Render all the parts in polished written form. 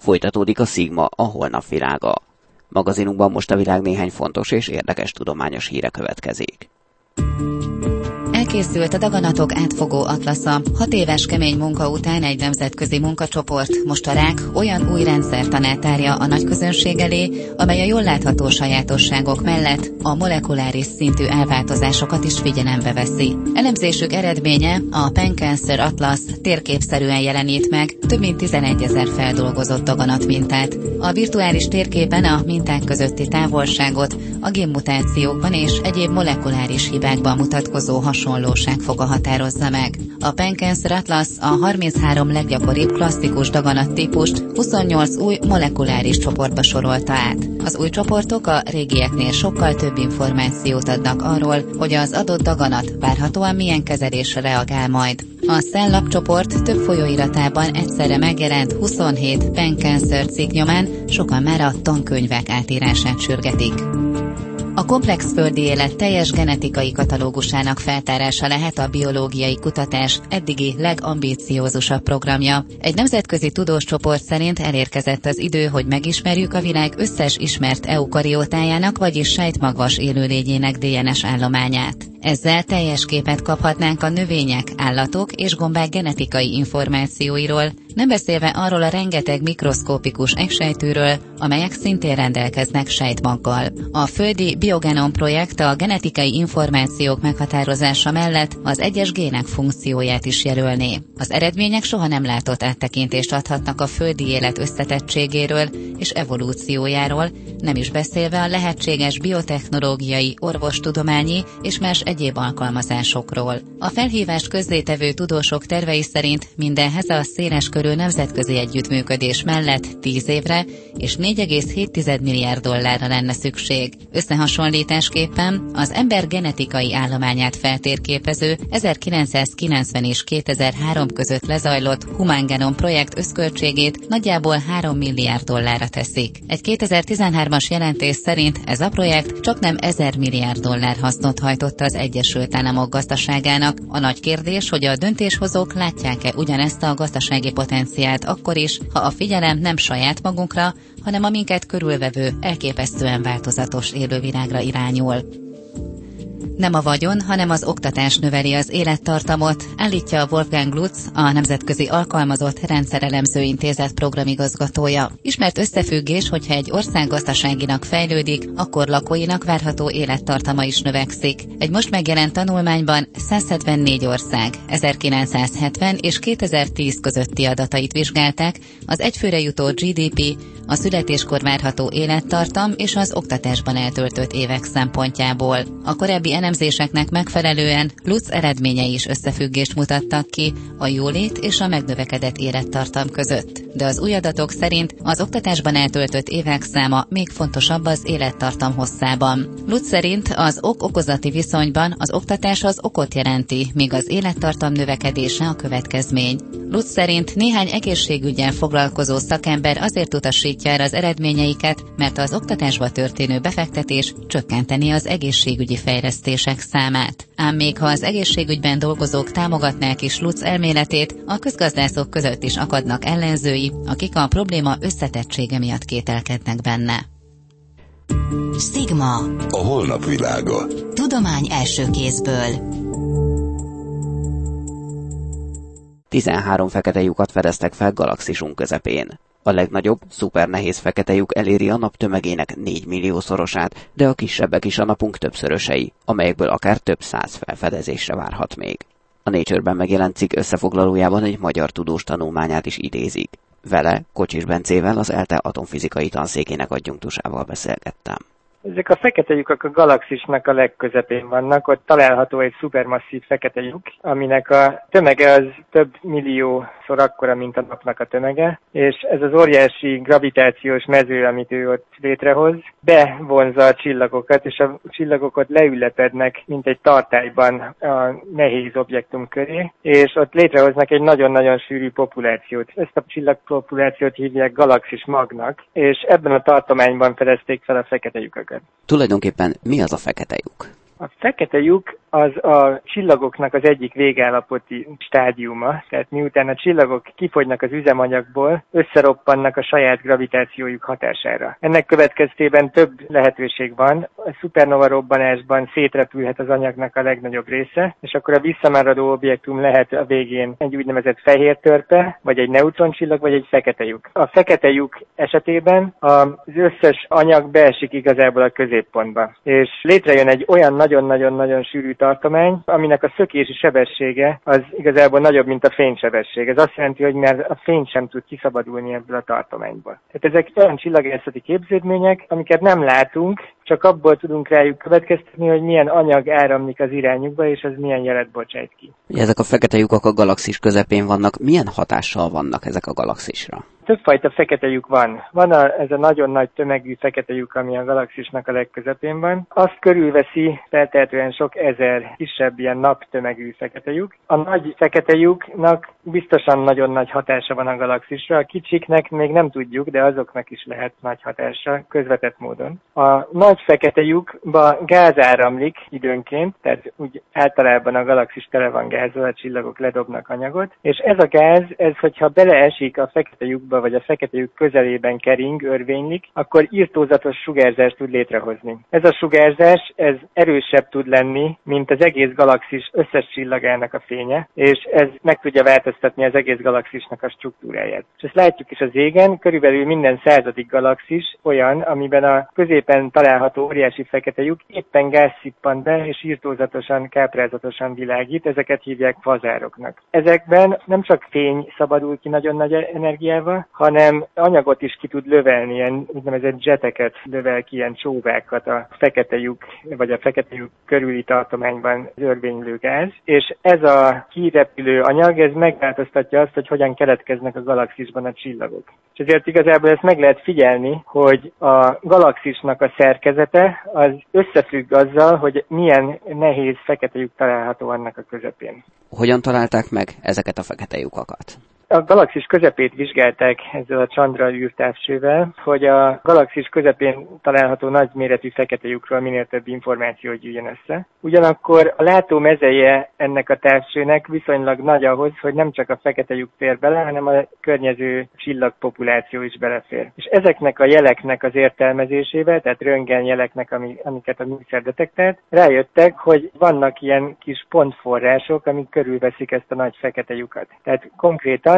Folytatódik a Sigma, a holnap világa. Magazinunkban most a világ néhány fontos és érdekes tudományos híre következik. Elkészült a daganatok átfogó atlasza. 6 éves kemény munka után egy nemzetközi munkacsoport most a rák olyan új rendszertanát tárja a nagyközönség elé, amely a jól látható sajátosságok mellett a molekuláris szintű elváltozásokat is figyelembe veszi. Elemzésük eredménye a Pan Cancer Atlas térképszerűen jelenít meg több mint 11 000 feldolgozott daganatmintát. A virtuális térképen a minták közötti távolságot a génmutációkban és egyéb molekuláris hibákban mutatkozó hasonlóság foga határozza meg. A Pan Cancer Atlas a 33 leggyakoribb klasszikus daganattípust 28 új molekuláris csoportba sorolta át. Az új csoportok a régieknél sokkal több információt adnak arról, hogy az adott daganat várhatóan milyen kezelésre reagál majd. A Cell csoport több folyóiratában egyszerre megjelent 27 Pan Cancer cikk nyomán sokan már a tankönyvek átírását sürgetik. A komplex földi élet teljes genetikai katalógusának feltárása lehet a biológiai kutatás eddigi legambíciózusabb programja. Egy nemzetközi tudós csoport szerint elérkezett az idő, hogy megismerjük a világ összes ismert eukariótájának, vagyis sejtmagvas élőlényének DNS állományát. Ezzel teljes képet kaphatnánk a növények, állatok és gombák genetikai információiról, nem beszélve arról a rengeteg mikroszkópikus eggsejtűről, amelyek szintén rendelkeznek sejtmaggal. A földi Biogenom projekt a genetikai információk meghatározása mellett az egyes gének funkcióját is jelölné. Az eredmények soha nem látott áttekintést adhatnak a földi élet összetettségéről és evolúciójáról, nem is beszélve a lehetséges biotechnológiai, orvostudományi és más egyéb alkalmazásokról. A felhívást közzétevő tudósok tervei szerint mindenhez a széleskörű nemzetközi együttműködés mellett 10 évre és $4,7 milliárd lenne szükség. Összehasonlításképpen az ember genetikai állományát feltérképező 1990 és 2003 között lezajlott Human Genome projekt összköltségét nagyjából $3 milliárd teszik. Egy 2013-as jelentés szerint ez a projekt csaknem $1000 milliárd hasznot hajtott az Egyesült Államok gazdaságának. A nagy kérdés, hogy a döntéshozók látják-e ugyanezt a gazdasági potenciált akkor is, ha a figyelem nem saját magunkra, hanem a minket körülvevő, elképesztően változatos élővilágra irányul. Nem a vagyon, hanem az oktatás növeli az élettartamot, állítja Wolfgang Lutz, a Nemzetközi Alkalmazott Rendszerelemző Intézet programigazgatója. Ismert összefüggés, hogyha egy ország gazdaságinak fejlődik, akkor lakóinak várható élettartama is növekszik. Egy most megjelent tanulmányban 174 ország 1970 és 2010 közötti adatait vizsgálták, az egyfőre jutó GDP, a születéskor várható élettartam és az oktatásban eltöltött évek szempontjából. A korábbi elemzéseknek megfelelően Lutz eredményei is összefüggést mutattak ki a jólét és a megnövekedett élettartam között. De az új adatok szerint az oktatásban eltöltött évek száma még fontosabb az élettartam hosszában. Lutz szerint az ok-okozati viszonyban az oktatás az okot jelenti, míg az élettartam növekedése a következmény. Lutz szerint néhány egészségüggyel foglalkozó szakember azért utasítja el az eredményeiket, mert az oktatásba történő befektetés csökkenteni az egészségügyi fejlesztések számát. Ám még ha az egészségügyben dolgozók támogatnák is Lutz elméletét, a közgazdászok között is akadnak ellenzői, akik a probléma összetettsége miatt kételkednek benne. Sigma. A holnap világa. Tudomány első kézből. 13 fekete lyukat fedeztek fel galaxisunk közepén. A legnagyobb, szupernehéz fekete lyuk eléri a nap tömegének 4 milliószorosát, de a kisebbek is a napunk többszörösei, amelyekből akár több 100 felfedezésre várhat még. A Nature-ben megjelent cikk összefoglalójában egy magyar tudós tanulmányát is idézik. Vele, Kocsis Bencével, az ELTE atomfizikai tanszékének adjunktusával beszélgettem. Ezek a fekete lyukak a galaxisnak a legközepén vannak, ott található egy szupermasszív fekete lyuk, aminek a tömege az több milliószor akkora, mint a napnak a tömege, és ez az óriási gravitációs mező, amit ő ott létrehoz, bevonza a csillagokat, és a csillagok ott leülepednek, mint egy tartályban a nehéz objektum köré, és ott létrehoznak egy nagyon-nagyon sűrű populációt. Ezt a csillagpopulációt hívják galaxis magnak, és ebben a tartományban fedezték fel a fekete lyukakat. Tulajdonképpen mi az a fekete lyuk? A fekete lyuk az a csillagoknak az egyik végállapoti stádiuma, tehát miután a csillagok kifogynak az üzemanyagból, összeroppannak a saját gravitációjuk hatására. Ennek következtében több lehetőség van. A szupernova robbanásban szétrepülhet az anyagnak a legnagyobb része, és akkor a visszamaradó objektum lehet a végén egy úgynevezett fehér törpe, vagy egy neutroncsillag, vagy egy fekete lyuk. A fekete lyuk esetében az összes anyag beesik igazából a középpontba, és létrejön egy olyan nagyon-nagyon-nagyon sűrű tartomány, aminek a szökési sebessége az igazából nagyobb, mint a fénysebesség. Ez azt jelenti, hogy már a fény sem tud kiszabadulni ebből a tartományból. Tehát ezek olyan csillagászati képződmények, amiket nem látunk, csak abból tudunk rájuk következtetni, hogy milyen anyag áramlik az irányukba, és az milyen jelet bocsájt ki. Ezek a fekete lyukak a galaxis közepén vannak. Milyen hatással vannak ezek a galaxisra? Többfajta fekete lyuk van. Ez a nagyon nagy tömegű fekete lyuk, ami a galaxisnak a legközepén van. Azt körülveszi feltehetően sok ezer kisebb ilyen naptömegű fekete lyuk. A nagy fekete lyuknak biztosan nagyon nagy hatása van a galaxisra. A kicsiknek még nem tudjuk, de azoknak is lehet nagy hatása közvetett módon. A nagy fekete lyukba gáz áramlik időnként, tehát úgy általában a galaxis tele van gázzal, a csillagok ledobnak anyagot, és ez a gáz, hogyha beleesik a fekete lyukba, vagy a fekete lyuk közelében kering, örvénylik, akkor irtózatos sugárzást tud létrehozni. Ez a sugárzás, ez erősebb tud lenni, mint az egész galaxis összes csillagának a fénye, és ez meg tudja változtatni az egész galaxisnak a struktúráját. És ezt látjuk is az égen, körülbelül minden 100. galaxis olyan, amiben a középen található óriási fekete lyuk éppen gáz szippant be, és irtózatosan, káprázatosan világít, ezeket hívják kvazároknak. Ezekben nem csak fény szabadul ki nagyon nagy energiával, hanem anyagot is ki tud lövelni, ilyen úgynevezett jeteket lövel ki, ilyen csóvákat a fekete lyuk, vagy a fekete lyuk körüli tartományban örvénylő gáz, és ez a kirepülő anyag, ez megváltoztatja azt, hogy hogyan keletkeznek a galaxisban a csillagok. És ezért igazából ezt meg lehet figyelni, hogy a galaxisnak a szerkezete az összefügg azzal, hogy milyen nehéz fekete lyuk található annak a közepén. Hogyan találták meg ezeket a fekete lyukakat? A galaxis közepét vizsgálták ezzel a Chandra űrtávcsővel, hogy a galaxis közepén található nagyméretű fekete lyukról minél több információ gyűjjön össze. Ugyanakkor a látómezeje ennek a távcsőnek viszonylag nagy ahhoz, hogy nem csak a fekete lyuk fér bele, hanem a környező csillagpopuláció is belefér. És ezeknek a jeleknek az értelmezésével, tehát röntgenjeleknek, amiket a műszer detektált, rájöttek, hogy vannak ilyen kis pontforrások, amik körülveszik ezt a nagy fekete lyukat. Tehát konkrétan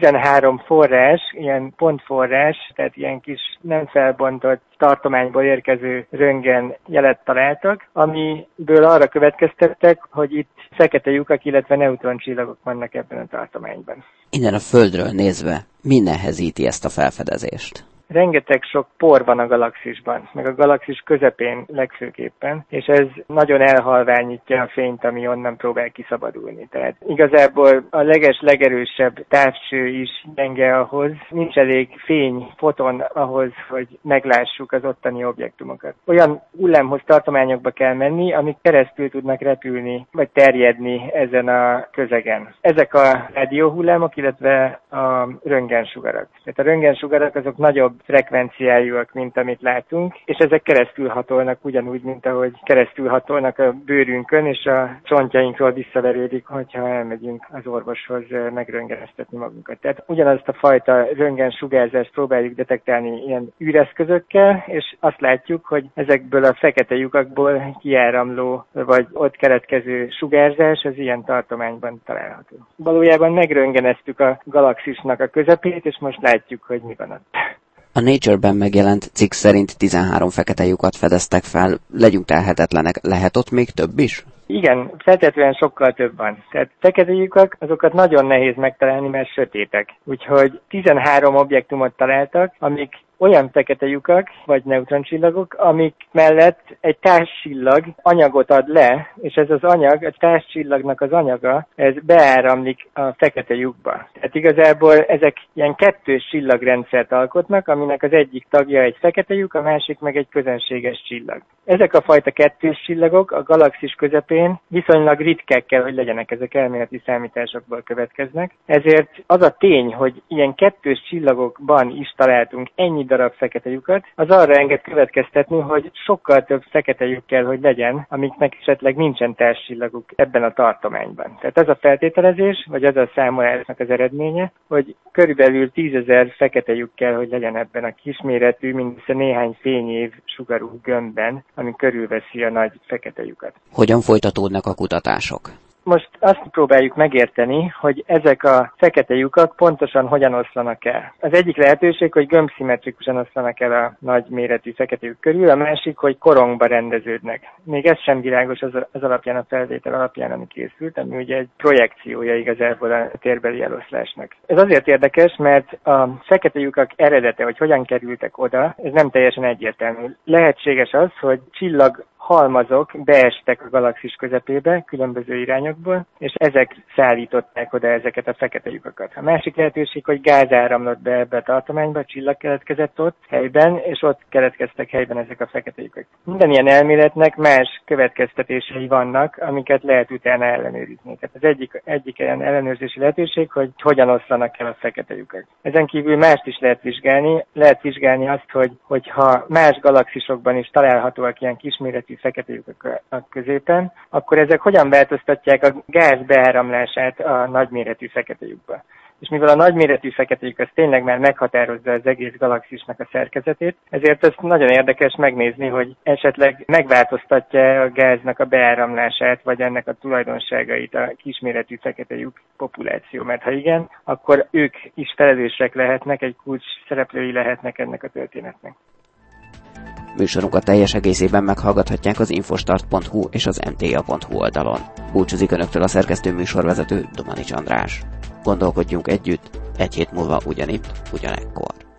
13 forrás, ilyen pontforrás, tehát ilyen kis nem felbontott tartományból érkező röntgen jelet találtak, amiből arra következtettek, hogy itt fekete lyukak, illetve neutroncsillagok vannak ebben a tartományban. Innen a Földről nézve, mi nehezíti ezt a felfedezést? Rengeteg sok por van a galaxisban, meg a galaxis közepén legfőképpen, és ez nagyon elhalványítja a fényt, ami onnan próbál kiszabadulni. Tehát igazából a legerősebb távcső is gyenge ahhoz, nincs elég fény, foton ahhoz, hogy meglássuk az ottani objektumokat. Olyan hullámhoz tartományokba kell menni, amik keresztül tudnak repülni, vagy terjedni ezen a közegen. Ezek a rádióhullámok, illetve a röntgensugarak. Tehát a röntgensugarak azok nagyobb frekvenciájúak, mint amit látunk, és ezek keresztülhatolnak ugyanúgy, mint ahogy keresztülhatolnak a bőrünkön, és a csontjainkról visszaverődik, hogyha elmegyünk az orvoshoz megröntgeneztetni magunkat. Tehát ugyanazt a fajta röntgensugárzást próbáljuk detektálni ilyen űreszközökkel, és azt látjuk, hogy ezekből a fekete lyukakból kiáramló, vagy ott keletkező sugárzás az ilyen tartományban található. Valójában megröntgeneztük a galaxisnak a közepét, és most látjuk, hogy mi van ott. A Nature-ben megjelent cikk szerint 13 fekete lyukat fedeztek fel. Legyünk telhetetlenek, lehet ott még több is? Igen, feltétlenül sokkal több van. Tehát fekete lyukak, azokat nagyon nehéz megtalálni, mert sötétek. Úgyhogy 13 objektumot találtak, amik olyan fekete lyukak, vagy neutroncsillagok, amik mellett egy társcsillag anyagot ad le, és ez az anyag, a társcsillagnak az anyaga, ez beáramlik a fekete lyukba. Tehát igazából ezek ilyen kettős csillagrendszert alkotnak, aminek az egyik tagja egy fekete lyuk, a másik meg egy közönséges csillag. Ezek a fajta kettős csillagok a galaxis közepén viszonylag ritkák kell, hogy legyenek, ezek elméleti számításokból következnek. Ezért az a tény, hogy ilyen kettős csillagokban is találtunk ennyi darab fekete lyukat, az arra enged következtetni, hogy sokkal több fekete lyuk kell, hogy legyen, amiknek esetleg nincsen társcsillaguk ebben a tartományban. Tehát ez a feltételezés, vagy az a számolásnak az eredménye, hogy körülbelül 10 000 fekete lyuk kell, hogy legyen ebben a kisméretű, mindössze néhány fényév sugarú gömbben, ami körülveszi a nagy fekete lyukat. Hogyan folytatódnak a kutatások? Most azt próbáljuk megérteni, hogy ezek a fekete lyukak pontosan hogyan oszlanak el. Az egyik lehetőség, hogy gömbszimmetrikusan oszlanak el a nagy méretű fekete lyuk körül, a másik, hogy korongba rendeződnek. Még ez sem világos az alapján, a felvétel alapján, ami készült, ami ugye egy projekciója igazából a térbeli eloszlásnak. Ez azért érdekes, mert a fekete lyukak eredete, hogy hogyan kerültek oda, ez nem teljesen egyértelmű. Lehetséges az, hogy halmazok beestek a galaxis közepébe különböző irányokból, és ezek szállították oda ezeket a fekete lyukakat. A másik lehetőség, hogy gáz áramlott be ebbe a tartományba, a csillag keletkezett ott helyben, és ott keletkeztek helyben ezek a fekete lyukak. Minden ilyen elméletnek más következtetései vannak, amiket lehet utána ellenőrizni. Tehát az egyik ilyen ellenőrzési lehetőség, hogy hogyan oszlanak el a fekete lyukak. Ezen kívül mást is lehet vizsgálni. Lehet vizsgálni azt, hogy ha más galaxisokban is találhatóak ilyen kisméretű fekete lyukak a középen, akkor ezek hogyan változtatják a gáz beáramlását a nagyméretű fekete lyukba. És mivel a nagyméretű fekete lyuk az tényleg már meghatározza az egész galaxisnak a szerkezetét, ezért ez nagyon érdekes megnézni, hogy esetleg megváltoztatja a gáznak a beáramlását, vagy ennek a tulajdonságait a kisméretű fekete lyuk populáció. Mert ha igen, akkor ők is felelősek lehetnek, egy kulcs szereplői lehetnek ennek a történetnek. Műsorunkat teljes egészében meghallgathatják az infostart.hu és az mta.hu oldalon. Búcsúzik Önöktől a szerkesztő műsorvezető Domanics András. Gondolkodjunk együtt, egy hét múlva ugyanitt, ugyanekkor.